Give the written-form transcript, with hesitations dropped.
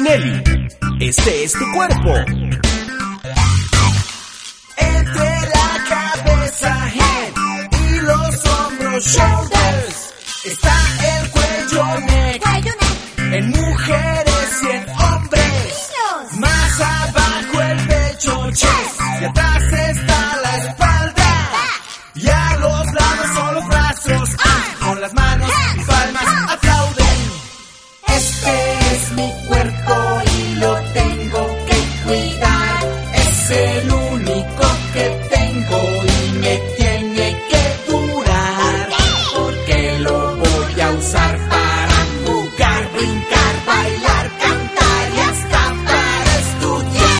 Nelly, este es tu cuerpo. Entre la cabeza, head, y los hombros, shoulders, está el cuello, neck, en mujeres y en hombres. Más abajo el pecho, chest, y atrás está la espalda. Y a los lados son los brazos, con las manos